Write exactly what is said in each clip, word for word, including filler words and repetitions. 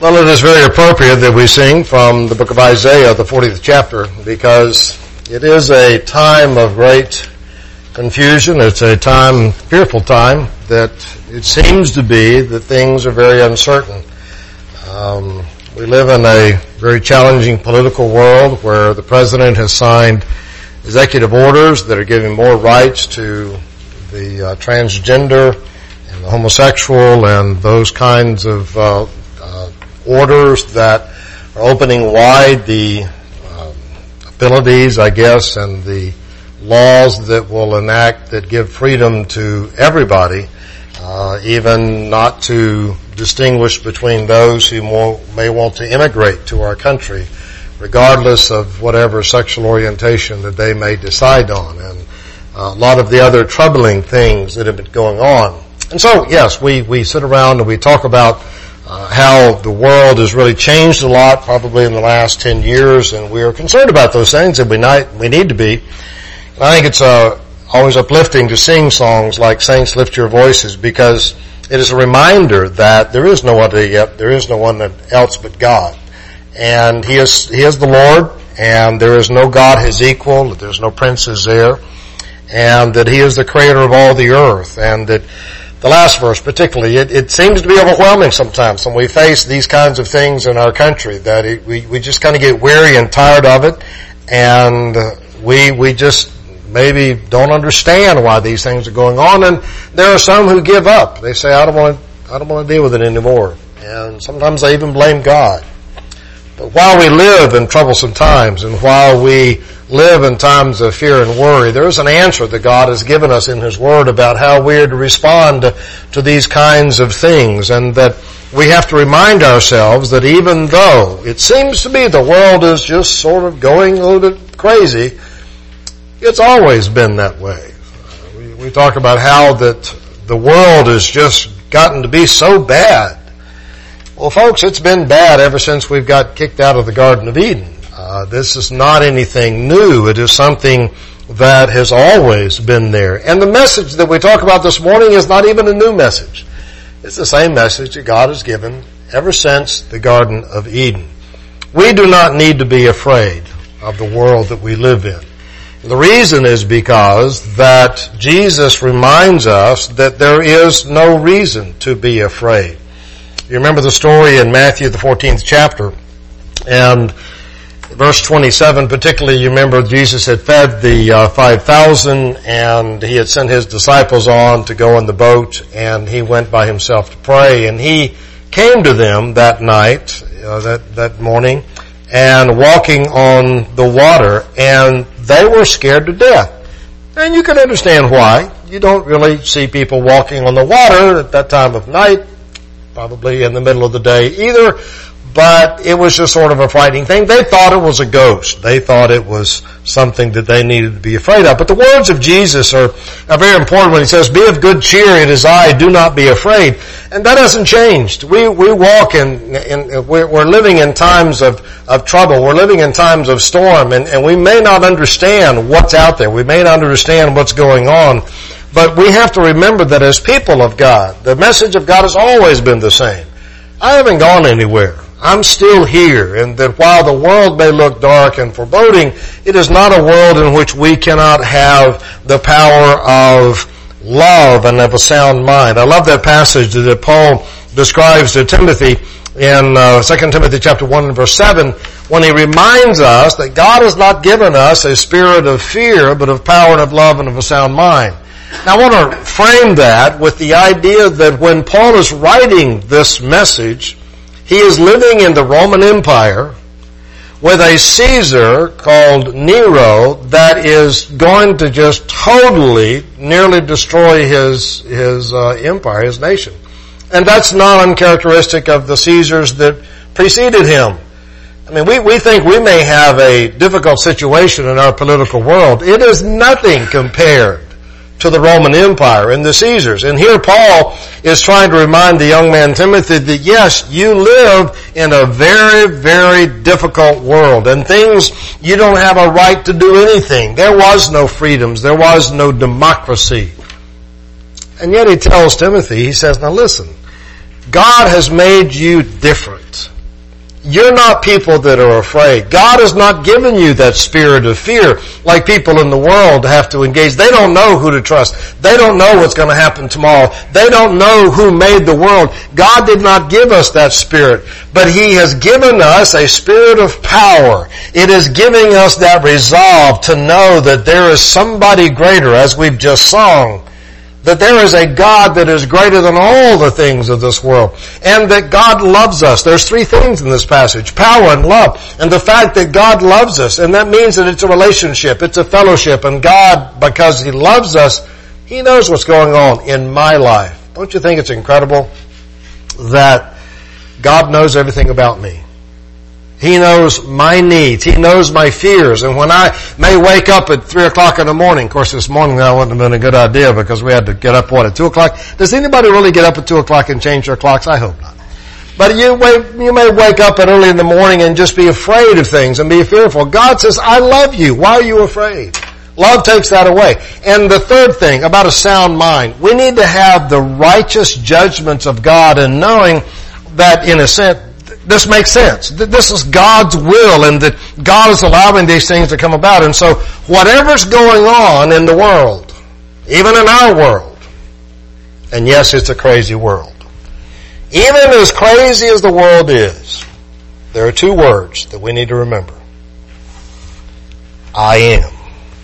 Well, it is very appropriate that we sing from the book of Isaiah, the fortieth chapter, because it is a time of great confusion. It's a time, fearful time, that it seems to be that things are very uncertain. Um, we live in a very challenging political world where the president has signed executive orders that are giving more rights to the uh, transgender and the homosexual and those kinds of uh, uh, orders that are opening wide the um, abilities, I guess, and the laws that will enact that give freedom to everybody, uh, even not to distinguish between those who more, may want to immigrate to our country, regardless of whatever sexual orientation that they may decide on, and uh, a lot of the other troubling things that have been going on. And so, yes, we, we sit around and we talk about uh, how the world has really changed a lot, probably in the last ten years, and we are concerned about those things, and we, not, we need to be. And I think it's uh, always uplifting to sing songs like Saints Lift Your Voices, because it is a reminder that there is no other yet, there is no one else but God. And He is, He is the Lord, and there is no God His equal, that there's no princes there, and that He is the creator of all the earth, and that the last verse particularly, it, it seems to be overwhelming sometimes when we face these kinds of things in our country, that it, we, we just kind of get weary and tired of it, and we, we just maybe don't understand why these things are going on, and there are some who give up. They say, I don't want to, I don't want to deal with it anymore. And sometimes they even blame God. But while we live in troublesome times, and while we live in times of fear and worry, there is an answer that God has given us in His Word about how we are to respond to, to these kinds of things, and that we have to remind ourselves that even though it seems to be the world is just sort of going a little bit crazy, it's always been that way. We, we talk about how that the world has just gotten to be so bad. Well, folks, it's been bad ever since we've got kicked out of the Garden of Eden. Uh, this is not anything new. It is something that has always been there. And the message that we talk about this morning is not even a new message. It's the same message that God has given ever since the Garden of Eden. We do not need to be afraid of the world that we live in. The reason is because that Jesus reminds us that there is no reason to be afraid. You remember the story in Matthew, the fourteenth chapter, and verse twenty-seven particularly, you remember Jesus had fed the uh, five thousand, and He had sent His disciples on to go in the boat, and He went by Himself to pray, and He came to them that night, uh, that, that morning, and walking on the water, and they were scared to death. And you can understand why. You don't really see people walking on the water at that time of night, probably in the middle of the day either, but it was just sort of a frightening thing. They thought it was a ghost. They thought it was something that they needed to be afraid of. But the words of Jesus are, are very important when He says, be of good cheer, it is I, do not be afraid. And that hasn't changed. We, we walk in, in we're, we're living in times of, of trouble. We're living in times of storm, and, and we may not understand what's out there. We may not understand what's going on. But we have to remember that as people of God, the message of God has always been the same. I haven't gone anywhere. I'm still here, and that while the world may look dark and foreboding, it is not a world in which we cannot have the power of love and of a sound mind. I love that passage that Paul describes to Timothy in uh, Second Timothy chapter one and verse seven, when he reminds us that God has not given us a spirit of fear, but of power and of love and of a sound mind. Now I want to frame that with the idea that when Paul is writing this message, he is living in the Roman Empire with a Caesar called Nero that is going to just totally, nearly destroy his his uh, empire, his nation. And that's not uncharacteristic of the Caesars that preceded him. I mean, we, we think we may have a difficult situation in our political world. It is nothing compared to the Roman Empire and the Caesars. And here Paul is trying to remind the young man Timothy that yes, you live in a very, very difficult world, and things, you don't have a right to do anything. There was no freedoms. There was no democracy. And yet he tells Timothy, he says, now listen, God has made you different. You're not people that are afraid. God has not given you that spirit of fear like people in the world have to engage. They don't know who to trust. They don't know what's going to happen tomorrow. They don't know who made the world. God did not give us that spirit, but He has given us a spirit of power. It is giving us that resolve to know that there is somebody greater, as we've just sung, that there is a God that is greater than all the things of this world, and that God loves us. There's three things in this passage: power and love, and the fact that God loves us, and that means that it's a relationship, it's a fellowship, and God, because He loves us, He knows what's going on in my life. Don't you think it's incredible that God knows everything about me? He knows my needs. He knows my fears. And when I may wake up at three o'clock in the morning, of course this morning that wouldn't have been a good idea because we had to get up, what, at two o'clock? Does anybody really get up at two o'clock and change their clocks? I hope not. But you may, you may wake up at early in the morning and just be afraid of things and be fearful. God says, I love you. Why are you afraid? Love takes that away. And the third thing about a sound mind, we need to have the righteous judgments of God and knowing that in a sense, this makes sense. This is God's will and that God is allowing these things to come about. And so whatever's going on in the world, even in our world, and yes, it's a crazy world, even as crazy as the world is, there are two words that we need to remember. I am.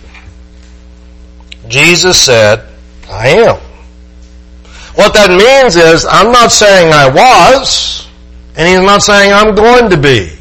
Jesus said, I am. What that means is, I'm not saying I was, and He's not saying I'm going to be.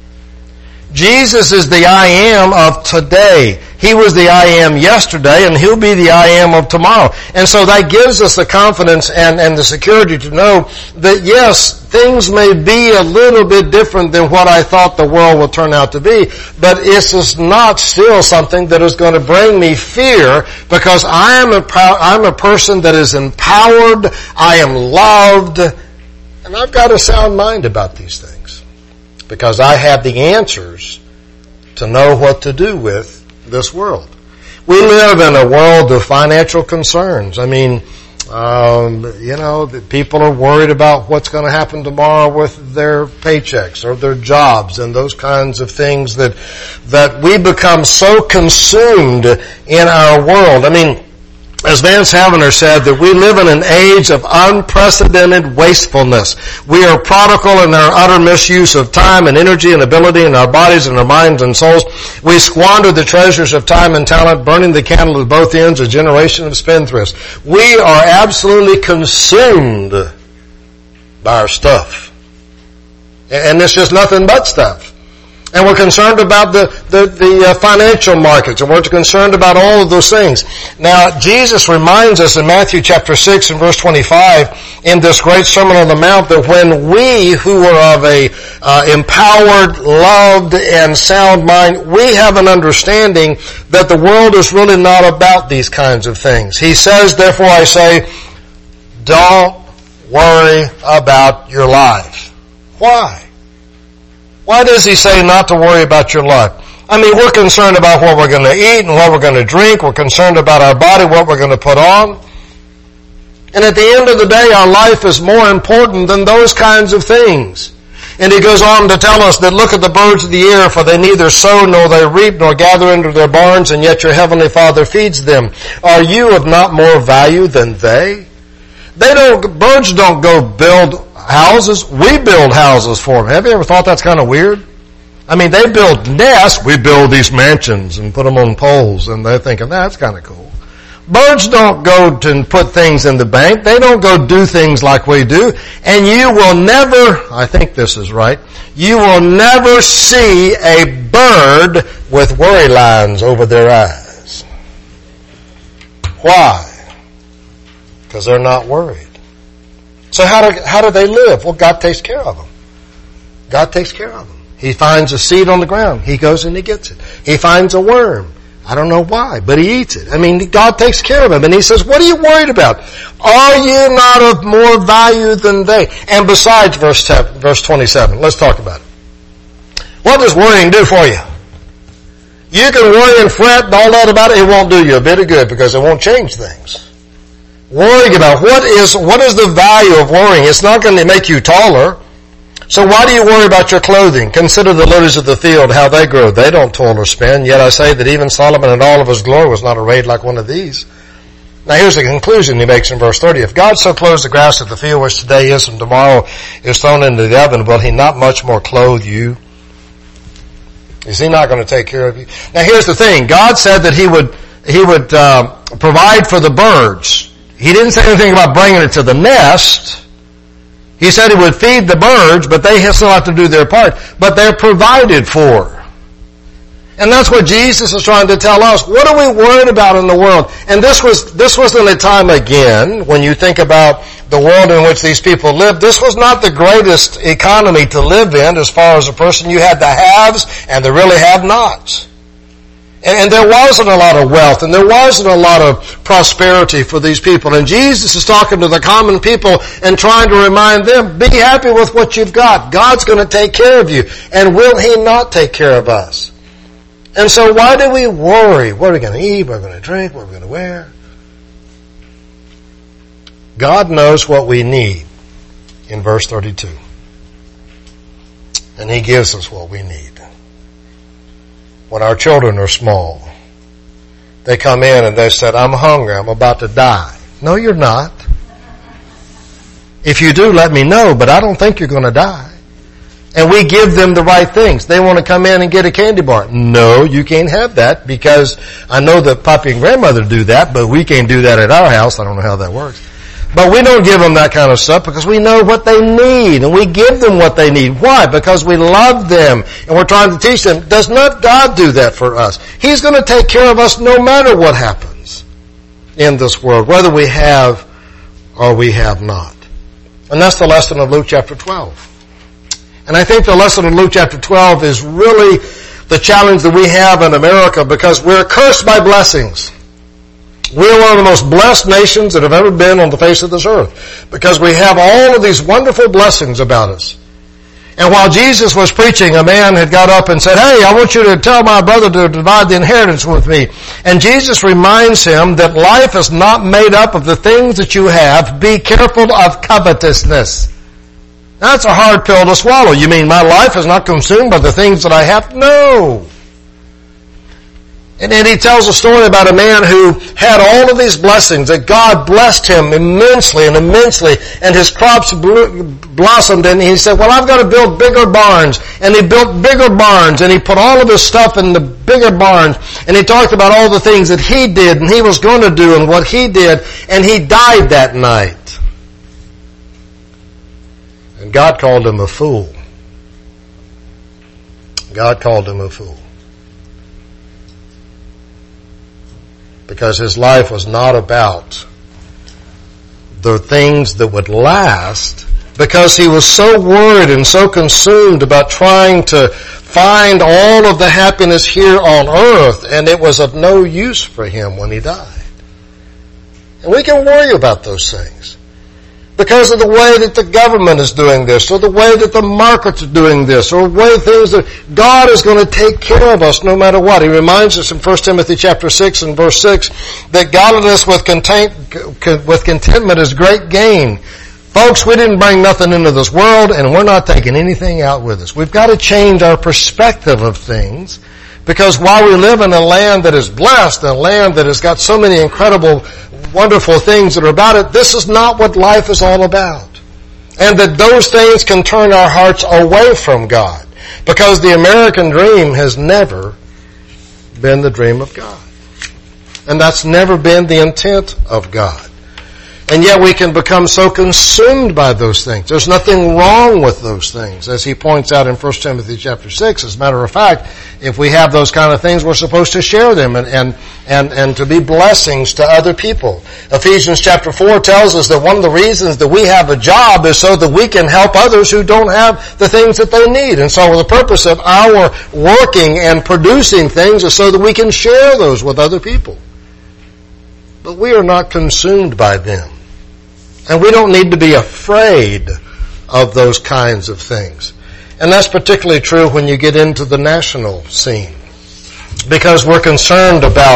Jesus is the I am of today. He was the I am yesterday, and He'll be the I am of tomorrow. And so that gives us the confidence and, and the security to know that yes, things may be a little bit different than what I thought the world will turn out to be, but it's just not still something that is going to bring me fear, because I am a, I'm a person that is empowered, I am loved, and I've got a sound mind about these things because I have the answers to know what to do with this world. We live in a world of financial concerns. I mean, um, you know, people are worried about what's going to happen tomorrow with their paychecks or their jobs and those kinds of things that that we become so consumed in our world. I mean, as Vance Havner said, that we live in an age of unprecedented wastefulness. We are prodigal in our utter misuse of time and energy and ability in our bodies and our minds and souls. We squander the treasures of time and talent, burning the candle at both ends, a generation of spendthrifts. We are absolutely consumed by our stuff. And it's just nothing but stuff. And we're concerned about the, the, the uh, financial markets, and we're concerned about all of those things. Now, Jesus reminds us in Matthew chapter six and verse twenty-five in this great Sermon on the Mount that when we who are of a uh, empowered, loved, and sound mind, we have an understanding that the world is really not about these kinds of things. He says, therefore I say, don't worry about your life. Why? Why does He say not to worry about your life? I mean, we're concerned about what we're going to eat and what we're going to drink. We're concerned about our body, what we're going to put on. And at the end of the day, our life is more important than those kinds of things. And He goes on to tell us that look at the birds of the air, for they neither sow nor they reap nor gather into their barns, and yet your heavenly Father feeds them. Are you of not more value than they? They don't, birds don't go build houses. We build houses for them. Have you ever thought that's kind of weird? I mean, they build nests. We build these mansions and put them on poles, and they're thinking, that's kind of cool. Birds don't go to put things in the bank. They don't go do things like we do. And you will never, I think this is right, you will never see a bird with worry lines over their eyes. Why? Because they're not worried. So how do, how do they live? Well, God takes care of them. God takes care of them. He finds a seed on the ground. He goes and He gets it. He finds a worm. I don't know why, but He eats it. I mean, God takes care of him. And He says, what are you worried about? Are you not of more value than they? And besides, verse verse twenty-seven, let's talk about it. What does worrying do for you? You can worry and fret and all that about it. It won't do you a bit of good because it won't change things. Worrying about what is what is the value of worrying? It's not going to make you taller. So why do you worry about your clothing? Consider the lilies of the field, how they grow. They don't toil or spin. Yet I say that even Solomon in all of his glory was not arrayed like one of these. Now here's the conclusion he makes in verse thirty. If God so clothes the grass of the field, which today is and tomorrow is thrown into the oven, will he not much more clothe you? Is he not going to take care of you? Now here's the thing. God said that he would, he would uh, provide for the birds. He didn't say anything about bringing it to the nest. He said he would feed the birds, but they still have to do their part. But they're provided for. And that's what Jesus is trying to tell us. What are we worried about in the world? And this was, this wasn't a time again, when you think about the world in which these people lived, this was not the greatest economy to live in as far as a person. You had the haves and the really have-nots. And there wasn't a lot of wealth, and there wasn't a lot of prosperity for these people. And Jesus is talking to the common people and trying to remind them, be happy with what you've got. God's going to take care of you. And will he not take care of us? And so why do we worry? What are we going to eat? What are we going to drink? What are we going to wear? God knows what we need in verse thirty-two. And he gives us what we need. When our children are small, they come in and they said, I'm hungry, I'm about to die. No, you're not. If you do, let me know, but I don't think you're going to die. And we give them the right things. They want to come in and get a candy bar. No, you can't have that, because I know that Papi and Grandmother do that, but we can't do that at our house. I don't know how that works. But we don't give them that kind of stuff because we know what they need, and we give them what they need. Why? Because we love them and we're trying to teach them. Does not God do that for us? He's going to take care of us no matter what happens in this world, whether we have or we have not. And that's the lesson of Luke chapter twelve. And I think the lesson of Luke chapter twelve is really the challenge that we have in America, because we're cursed by blessings. We're one of the most blessed nations that have ever been on the face of this earth, because we have all of these wonderful blessings about us. And while Jesus was preaching, a man had got up and said, hey, I want you to tell my brother to divide the inheritance with me. And Jesus reminds him that life is not made up of the things that you have. Be careful of covetousness. That's a hard pill to swallow. You mean my life is not consumed by the things that I have? No. And then he tells a story about a man who had all of these blessings, that God blessed him immensely and immensely, and his crops blossomed, and he said, well, I've got to build bigger barns. And he built bigger barns, and he put all of his stuff in the bigger barns, and he talked about all the things that he did and he was going to do and what he did, and he died that night. And God called him a fool. God called him a fool. Because his life was not about the things that would last, because he was so worried and so consumed about trying to find all of the happiness here on earth, and it was of no use for him when he died. And we can worry about those things because of the way that the government is doing this, or the way that the markets are doing this, or the way things that God is going to take care of us no matter what. He reminds us in First Timothy chapter six and verse six that godliness with content, with contentment is great gain. Folks, we didn't bring nothing into this world, and we're not taking anything out with us. We've got to change our perspective of things, because while we live in a land that is blessed, a land that has got so many incredible, wonderful things that are about it, this is not what life is all about. And that those things can turn our hearts away from God, because the American dream has never been the dream of God. And that's never been the intent of God. And yet we can become so consumed by those things. There's nothing wrong with those things, as he points out in First Timothy chapter six. As a matter of fact, if we have those kind of things, we're supposed to share them and, and, and, and to be blessings to other people. Ephesians chapter four tells us that one of the reasons that we have a job is so that we can help others who don't have the things that they need. And so the purpose of our working and producing things is so that we can share those with other people. But we are not consumed by them. And we don't need to be afraid of those kinds of things. And that's particularly true when you get into the national scene. Because we're concerned about,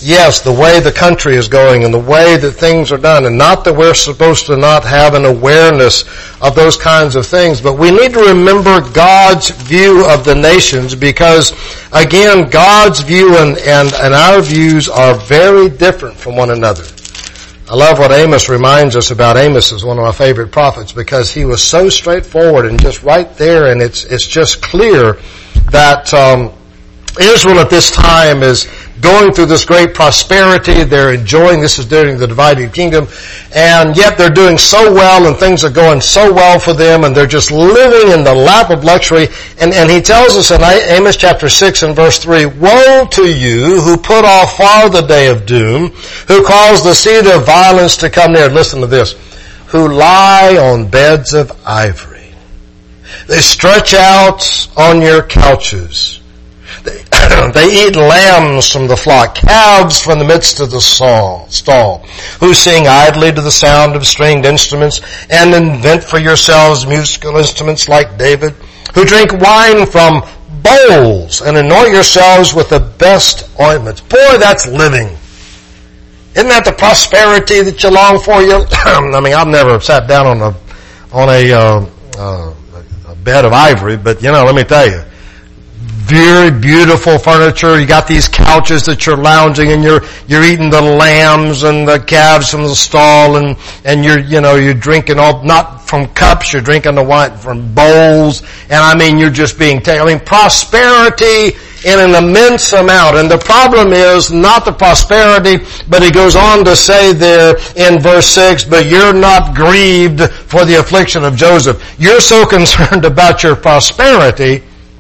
yes, the way the country is going and the way that things are done, and not that we're supposed to not have an awareness of those kinds of things, but we need to remember God's view of the nations, because, again, God's view and, and, and our views are very different from one another. I love what Amos reminds us about. Amos is one of my favorite prophets because he was so straightforward and just right there, and it's it's just clear that um, Israel at this time is going through this great prosperity. They're enjoying, this is during the divided kingdom, and yet they're doing so well and things are going so well for them, and they're just living in the lap of luxury. And, and he tells us in Amos chapter six and verse three, "Woe to you who put off far the day of doom, who cause the seed of violence to come near." Listen to this. "Who lie on beds of ivory. They stretch out on your couches. They, they eat lambs from the flock, calves from the midst of the stall, who sing idly to the sound of stringed instruments, and invent for yourselves musical instruments like David, who drink wine from bowls, and anoint yourselves with the best ointments." Boy, that's living. Isn't that the prosperity that you long for? You, I mean, I've never sat down on a on a, uh, uh, a bed of ivory, but you know, let me tell you. Very beautiful furniture. You got these couches that you're lounging and you're, you're eating the lambs and the calves from the stall, and, and you're, you know, you're drinking all, not from cups, you're drinking the wine from bowls. And I mean, you're just being taken. I mean, prosperity in an immense amount. And the problem is not the prosperity, but he goes on to say there in verse six, "But you're not grieved for the affliction of Joseph." You're so concerned about your prosperity,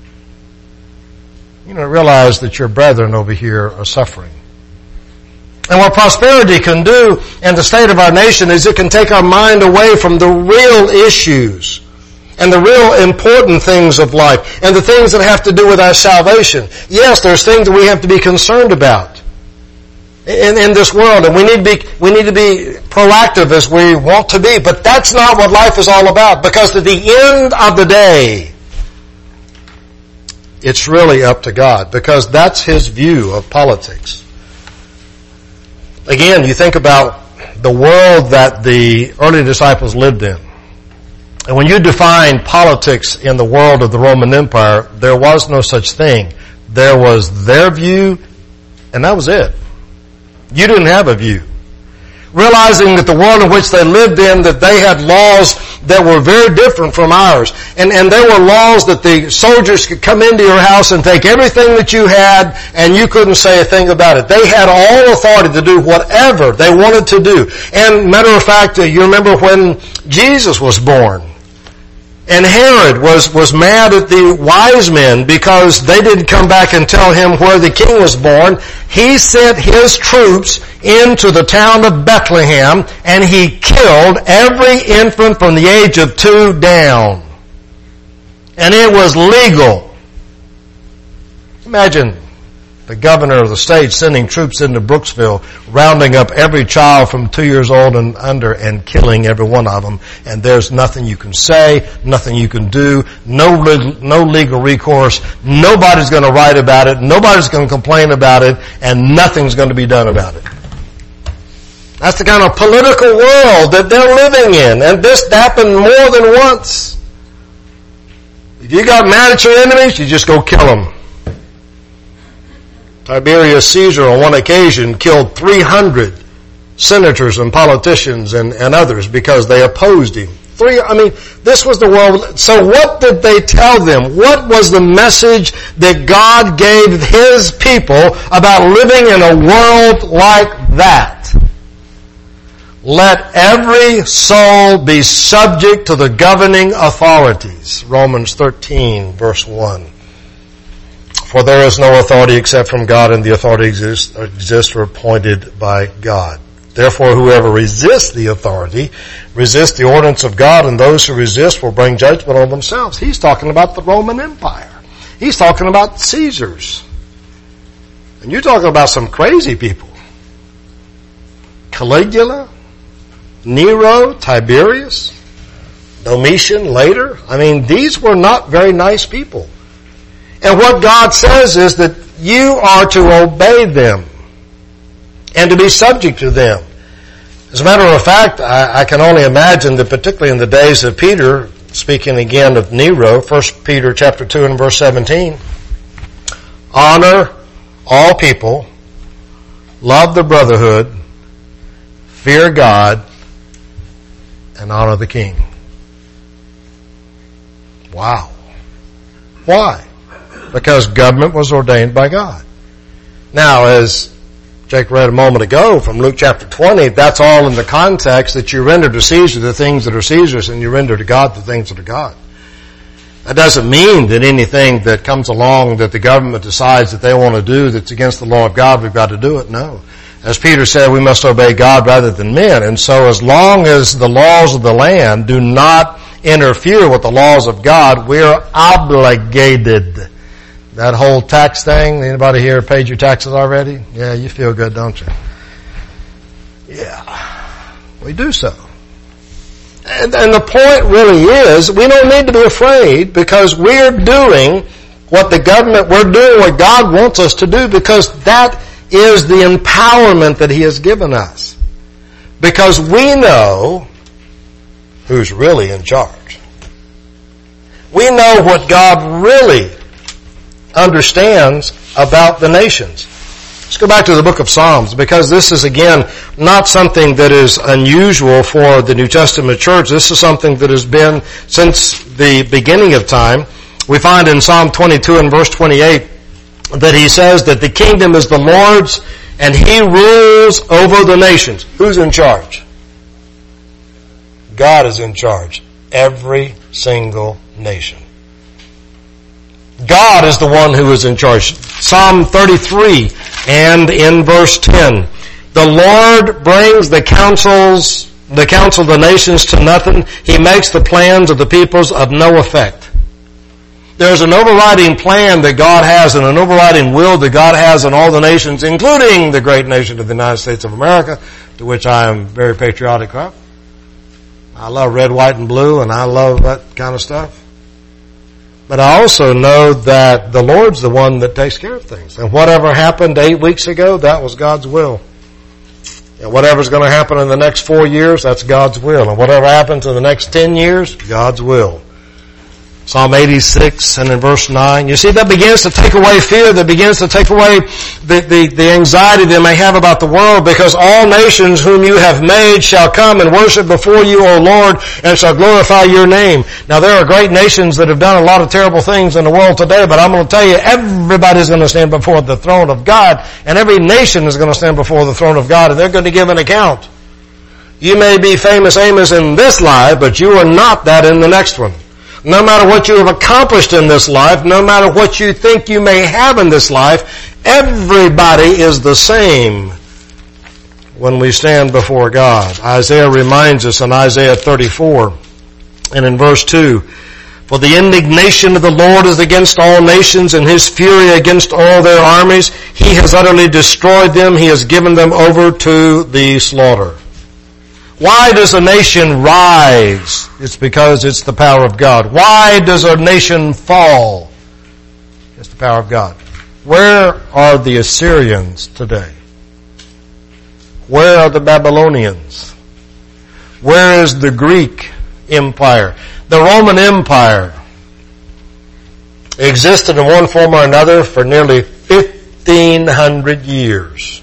you don't realize that your brethren over here are suffering. And what prosperity can do in the state of our nation is it can take our mind away from the real issues and the real important things of life and the things that have to do with our salvation. Yes, there's things that we have to be concerned about in, in this world, and we need to be, we need to be proactive as we want to be, but that's not what life is all about, because at the end of the day, it's really up to God, because that's His view of politics. Again, you think about the world that the early disciples lived in. And when you define politics in the world of the Roman Empire, there was no such thing. There was their view, and that was it. You didn't have a view. Realizing that the world in which they lived in, that they had laws that were very different from ours. And, and there were laws that the soldiers could come into your house and take everything that you had, and you couldn't say a thing about it. They had all authority to do whatever they wanted to do. And matter of fact, you remember when Jesus was born, and Herod was, was mad at the wise men because they didn't come back and tell him where the king was born. He sent his troops into the town of Bethlehem, and he killed every infant from the age of two down. And it was legal. Imagine the governor of the state sending troops into Brooksville, rounding up every child from two years old and under and killing every one of them. And there's nothing you can say, nothing you can do, no no legal recourse. Nobody's going to write about it. Nobody's going to complain about it, and nothing's going to be done about it. That's the kind of political world that they're living in. And this happened more than once. If you got mad at your enemies, you just go kill them. Tiberius Caesar on one occasion killed three hundred senators and politicians and, and others because they opposed him. Three, I mean, this was the world. So what did they tell them? What was the message that God gave His people about living in a world like that? Let every soul be subject to the governing authorities. Romans thirteen, verse one. For there is no authority except from God, and the authority exists, exists or appointed by God. Therefore, whoever resists the authority resists the ordinance of God, and those who resist will bring judgment on themselves. He's talking about the Roman Empire. He's talking about Caesars. And you're talking about some crazy people. Caligula, Nero, Tiberius, Domitian later. I mean, these were not very nice people. And what God says is that you are to obey them. and to be subject to them. As a matter of fact, I, I can only imagine that particularly in the days of Peter, speaking again of Nero, First Peter chapter two and verse seventeen, honor all people, love the brotherhood, fear God, and honor the king. Wow. Why? Because government was ordained by God. Now, as Jake read a moment ago from Luke chapter twenty, that's all in the context that you render to Caesar the things that are Caesar's and you render to God the things that are God. That doesn't mean that anything that comes along that the government decides that they want to do that's against the law of God, we've got to do it. No. As Peter said, we must obey God rather than men. And so as long as the laws of the land do not interfere with the laws of God, we're obligated. That whole tax thing, anybody here paid your taxes already? Yeah, you feel good, don't you? Yeah, we do so. And, and the point really is, we don't need to be afraid because we're doing what the government, we're doing what God wants us to do because that is the empowerment that He has given us. Because we know who's really in charge. We know what God really understands about the nations. Let's go back to the book of Psalms because this is again not something that is unusual for the New Testament church. This is something that has been since the beginning of time. We find in Psalm twenty-two and verse twenty-eight that he says that the kingdom is the Lord's and He rules over the nations. Who's in charge? God is in charge. Every single nation. God is the one who is in charge. Psalm thirty-three and in verse ten. The Lord brings the counsels, the counsel of the nations to nothing. He makes the plans of the peoples of no effect. There's an overriding plan that God has and an overriding will that God has in all the nations, including the great nation of the United States of America, to which I am very patriotic of. I love red, white, and blue, and I love that kind of stuff. But I also know that the Lord's the one that takes care of things. And whatever happened eight weeks ago, that was God's will. And whatever's going to happen in the next four years, that's God's will. And whatever happens in the next ten years, God's will. Psalm eighty-six and in verse nine. You see, that begins to take away fear. That begins to take away the, the, the anxiety they may have about the world, because all nations whom you have made shall come and worship before you, O Lord, and shall glorify your name. Now, there are great nations that have done a lot of terrible things in the world today, but I'm going to tell you, everybody's going to stand before the throne of God, and every nation is going to stand before the throne of God, and they're going to give an account. You may be famous Amos in this life, but you are not that in the next one. No matter what you have accomplished in this life, no matter what you think you may have in this life, everybody is the same when we stand before God. Isaiah reminds us in Isaiah thirty-four and in verse two, for the indignation of the Lord is against all nations and His fury against all their armies. He has utterly destroyed them. He has given them over to the slaughter. Why does a nation rise? It's because it's the power of God. Why does a nation fall? It's the power of God. Where are the Assyrians today? Where are the Babylonians? Where is the Greek Empire? The Roman Empire existed in one form or another for nearly fifteen hundred years.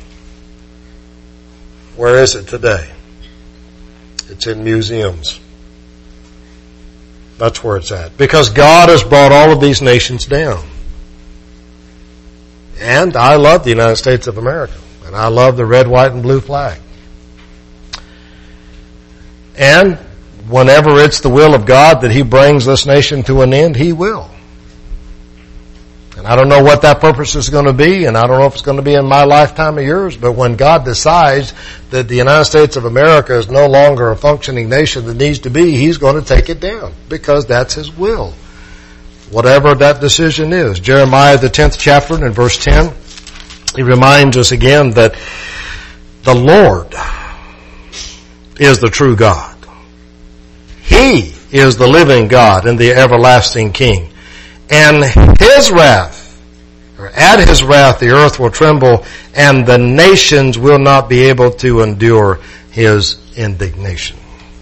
Where is it today? It's in museums. That's where it's at. Because God has brought all of these nations down. And I love the United States of America. And I love the red, white, and blue flag. And whenever it's the will of God that He brings this nation to an end, He will. And I don't know what that purpose is going to be, and I don't know if it's going to be in my lifetime or yours, but when God decides that the United States of America is no longer a functioning nation that needs to be, He's going to take it down, because that's His will. Whatever that decision is. Jeremiah, the tenth chapter, and in verse ten, he reminds us again that the Lord is the true God. He is the living God and the everlasting King. And His wrath, or at his wrath the earth will tremble, and the nations will not be able to endure his indignation.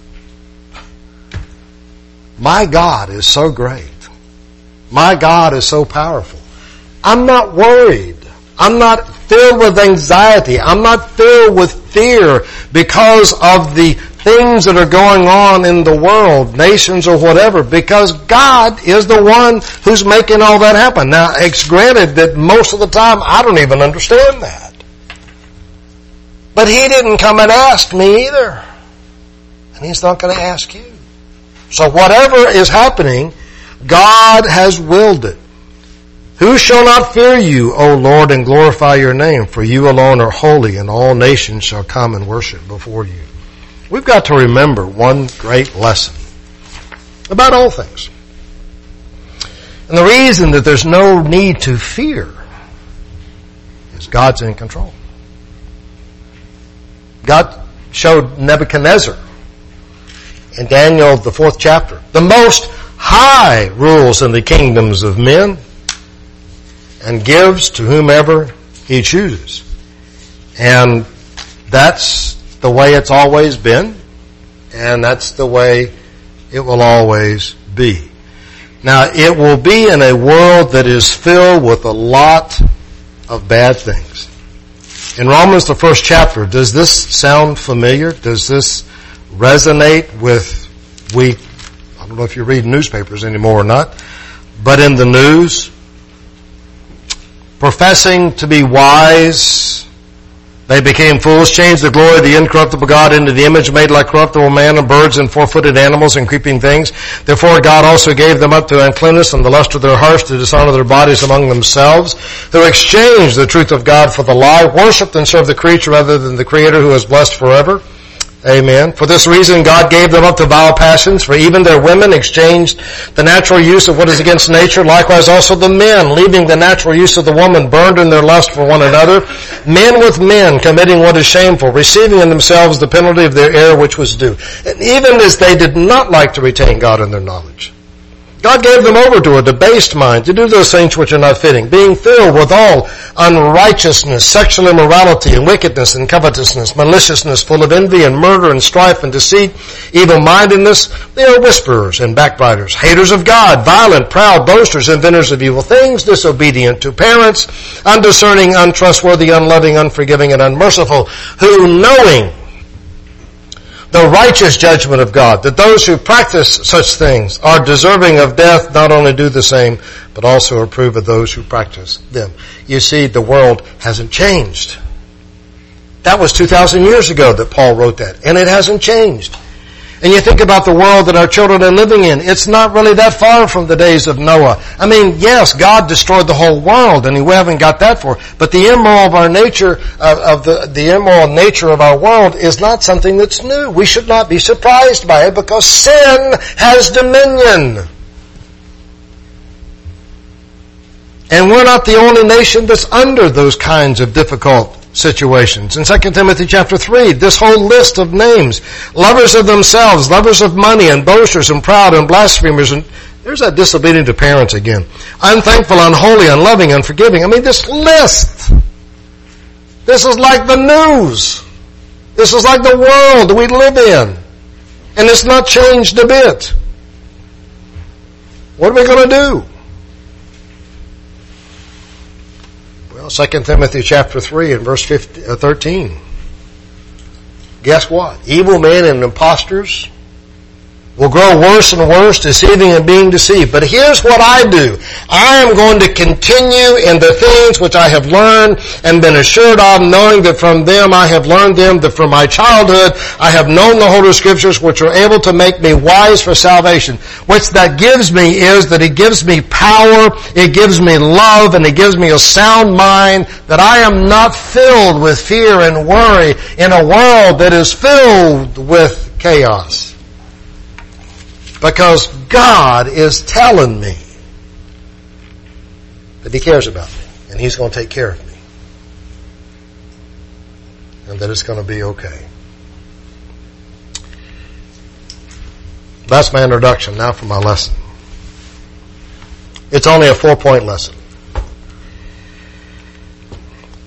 My God is so great. My God is so powerful. I'm not worried. I'm not filled with anxiety. I'm not filled with fear because of the things that are going on in the world, nations or whatever, because God is the one who's making all that happen. Now, it's granted that most of the time I don't even understand that. But he didn't come and ask me either. And he's not going to ask you. So whatever is happening, God has willed it. Who shall not fear you, O Lord, and glorify your name? For you alone are holy, and all nations shall come and worship before you. We've got to remember one great lesson about all things. And the reason that there's no need to fear is God's in control. God showed Nebuchadnezzar in Daniel, the fourth chapter, the most high rules in the kingdoms of men, and gives to whomever he chooses. And that's the way it's always been, and that's the way it will always be. Now, it will be in a world that is filled with a lot of bad things. In Romans, the first chapter, does this sound familiar? Does this resonate with, we, I don't know if you read newspapers anymore or not, but in the news, professing to be wise, they became fools, changed the glory of the incorruptible God into the image made like corruptible man and birds and four-footed animals and creeping things. Therefore God also gave them up to uncleanness and the lust of their hearts to dishonor their bodies among themselves, who exchanged the truth of God for the lie, worshipped and served the creature rather than the Creator who is blessed forever. Amen. For this reason, God gave them up to vile passions, for even their women exchanged the natural use of what is against nature. Likewise also the men, leaving the natural use of the woman, burned in their lust for one another. Men with men, committing what is shameful, receiving in themselves the penalty of their error which was due. And even as they did not like to retain God in their knowledge, God gave them over to a debased mind to do those things which are not fitting, being filled with all unrighteousness, sexual immorality, and wickedness, and covetousness, maliciousness, full of envy, and murder, and strife, and deceit, evil-mindedness. They are whisperers and backbiters, haters of God, violent, proud, boasters, inventors of evil things, disobedient to parents, undiscerning, untrustworthy, unloving, unforgiving, and unmerciful, who, knowing the righteous judgment of God, that those who practice such things are deserving of death, not only do the same, but also approve of those who practice them. You see, the world hasn't changed. That was two thousand years ago that Paul wrote that, and it hasn't changed. And you think about the world that our children are living in. It's not really that far from the days of Noah. I mean, yes, God destroyed the whole world, and we haven't got that far. But the immoral of our nature, of, of the, the immoral nature of our world is not something that's new. We should not be surprised by it because sin has dominion. And we're not the only nation that's under those kinds of difficult situations. In Second Timothy chapter three, this whole list of names, lovers of themselves, lovers of money, and boasters, and proud, and blasphemers, and there's that disobedient to parents again. Unthankful, unholy, unloving, unforgiving. I mean, this list, this is like the news. This is like the world that we live in. And it's not changed a bit. What are we going to do? Well, Second Timothy chapter three and verse thirteen. Guess what? Evil men and impostors will grow worse and worse, deceiving and being deceived. But here's what I do. I am going to continue in the things which I have learned and been assured of, knowing that from them I have learned them, that from my childhood I have known the Holy Scriptures, which are able to make me wise for salvation. What that gives me is that it gives me power, it gives me love, and it gives me a sound mind, that I am not filled with fear and worry in a world that is filled with chaos. Because God is telling me that He cares about me and He's going to take care of me. And that it's going to be okay. That's my introduction. Now for my lesson. It's only a four-point lesson.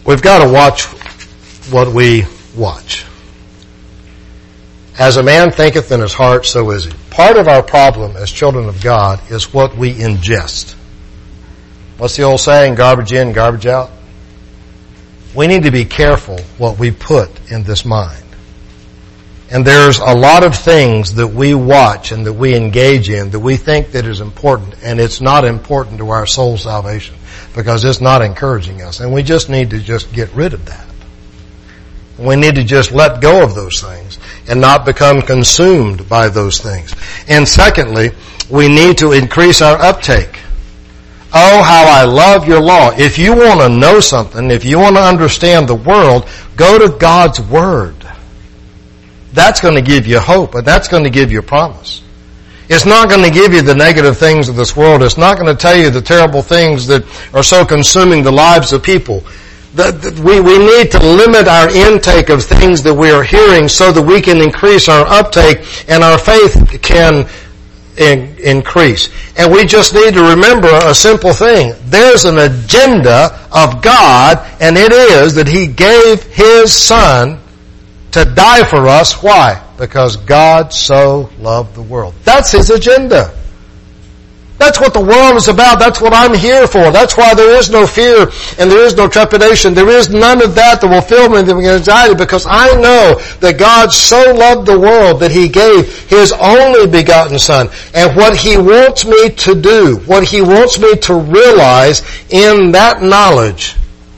We've got to watch what we watch. As a man thinketh in his heart, so is he. Part of our problem as children of God is what we ingest. What's the old saying? Garbage in, garbage out. We need to be careful what we put in this mind. And there's a lot of things that we watch and that we engage in that we think that is important, and it's not important to our soul salvation because it's not encouraging us. And we just need to just get rid of that. We need to just let go of those things and not become consumed by those things. And secondly, we need to increase our uptake. Oh, how I love your law. If you want to know something, if you want to understand the world, go to God's Word. That's going to give you hope, and that's going to give you a promise. It's not going to give you the negative things of this world. It's not going to tell you the terrible things that are so consuming the lives of people. The, the, we, we need to limit our intake of things that we are hearing so that we can increase our uptake and our faith can in, increase. And we just need to remember a simple thing. There's an agenda of God, and it is that He gave His Son to die for us. Why? Because God so loved the world. That's His agenda. That's what the world is about. That's what I'm here for. That's why there is no fear and there is no trepidation. There is none of that that will fill me with anxiety, because I know that God so loved the world that He gave His only begotten Son. And what He wants me to do, what He wants me to realize in that knowledge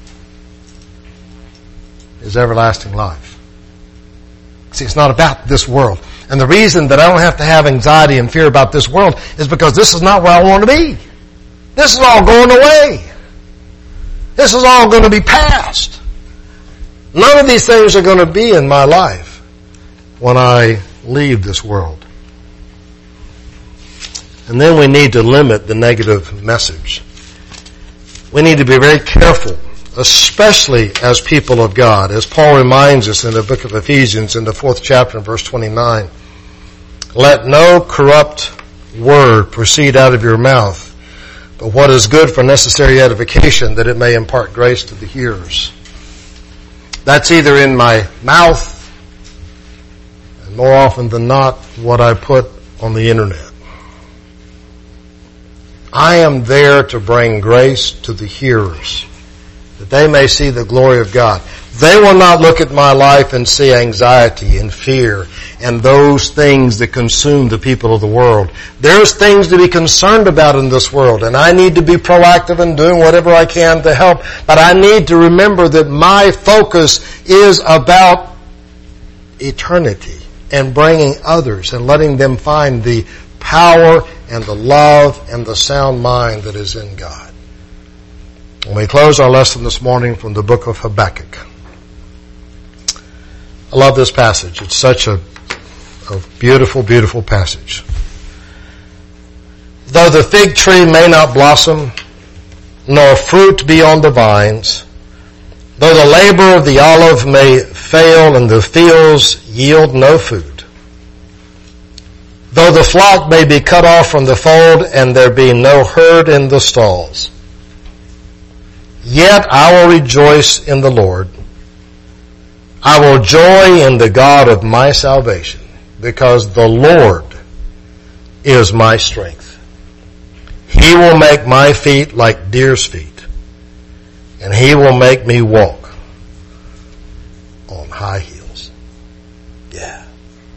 is everlasting life. See, it's not about this world. And the reason that I don't have to have anxiety and fear about this world is because this is not where I want to be. This is all going away. This is all going to be past. None of these things are going to be in my life when I leave this world. And then we need to limit the negative message. We need to be very careful, especially as people of God, as Paul reminds us in the book of Ephesians in the fourth chapter, verse twenty-nine. Let no corrupt word proceed out of your mouth, but what is good for necessary edification, that it may impart grace to the hearers. That's either in my mouth, and more often than not, what I put on the internet. I am there to bring grace to the hearers, that they may see the glory of God. They will not look at my life and see anxiety and fear and those things that consume the people of the world. There's things to be concerned about in this world, and I need to be proactive in doing whatever I can to help. But I need to remember that my focus is about eternity and bringing others and letting them find the power and the love and the sound mind that is in God. When we close our lesson this morning from the book of Habakkuk, I love this passage. It's such a, a beautiful, beautiful passage. Though the fig tree may not blossom, nor fruit be on the vines, though the labor of the olive may fail and the fields yield no food, though the flock may be cut off from the fold and there be no herd in the stalls, yet I will rejoice in the Lord. I will joy in the God of my salvation, because the Lord is my strength. He will make my feet like deer's feet, and He will make me walk on high heels. Yeah.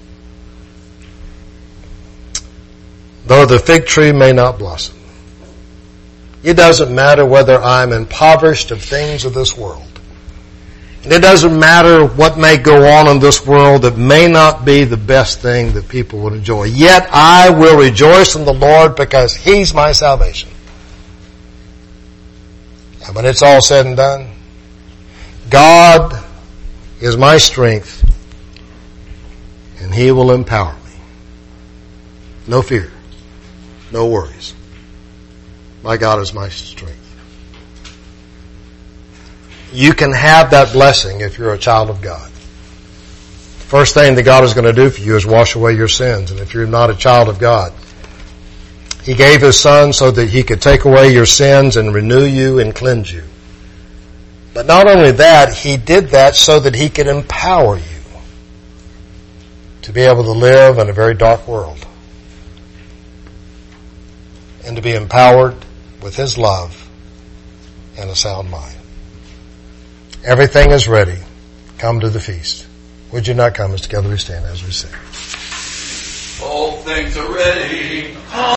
Though the fig tree may not blossom, it doesn't matter whether I'm impoverished of things of this world. And it doesn't matter what may go on in this world that may not be the best thing that people would enjoy. Yet I will rejoice in the Lord, because He's my salvation. And when it's all said and done, God is my strength, and He will empower me. No fear, no worries. My God is my strength. You can have that blessing if you're a child of God. First thing that God is going to do for you is wash away your sins. And if you're not a child of God, He gave His Son so that He could take away your sins and renew you and cleanse you. But not only that, he did that so that he could empower you to be able to live in a very dark world and to be empowered with his love and a sound mind. Everything is ready. Come to the feast. Would you not come as together we stand as we sing? All things are ready.